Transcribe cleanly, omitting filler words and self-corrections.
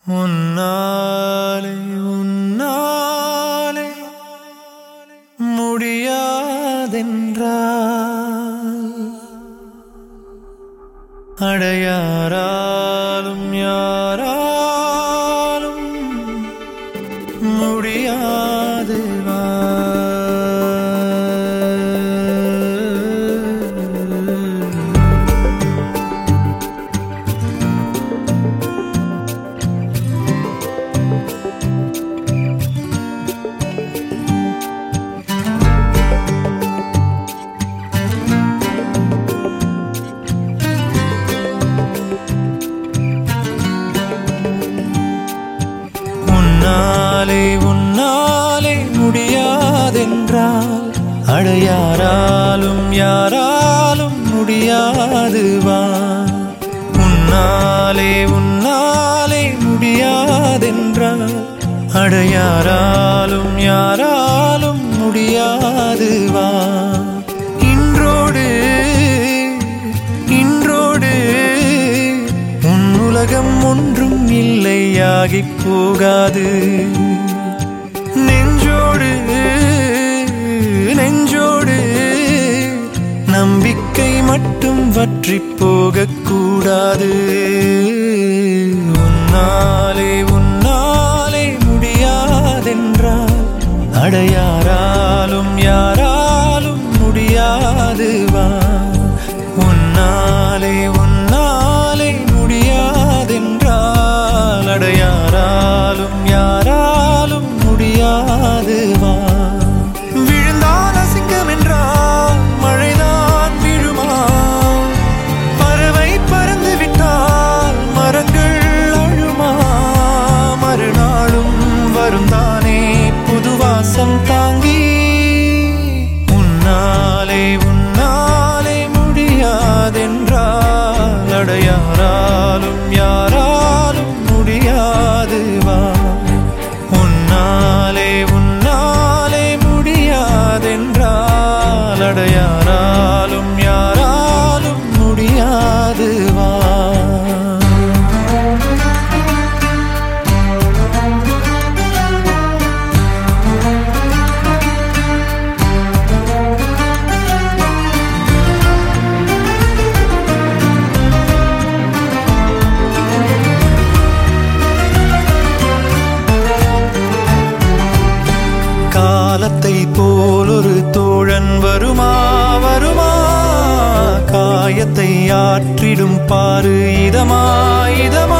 உன்னாலே உன்னாலே முடியாதென்றால் அடையாராலும் யாராலும் முடியாது வா. உன்னாலே முடியாதென்றால் அடையாராலும் யாராலும் முடியாது வா. உன்னாலே முடியாதென்றால் அடையாராலும் யாராலும் முடியாது வா. இன்றோடு உன் உலகம் ஒன்றும் இல்லையாகிப் போகாது. நெஞ்சோடு நம்பிக்கை மட்டும் வற்றிப் போகக்கூடாது. உன்னாலே முடியாதென்றால் அடையாராலும் யாராலும் முடியாது வா. உன்னாலே முடியாதென்றால் அடையாராலும் யாராலும் முடியாது வா. விழுந்தால் அசிங்கம் என்றால் மழைதான் விழுமா? பறவை பறந்து விட்டால் மரங்கள் அழுமா? மறுநாளும் வரும் தானே புது வாசம் தாங்கி. உன்னாலே முடியாதென்றால் அடையாராலும் யாராலும் முடியாது வா. உன்னாலே முடியாதென்றால் அடையாராலும் யாராலும் முடியாது வா. காலத்தை போல் ஒரு தோழன் வருமா? காயத்தை ஆற்றிடும் பாரு இதமா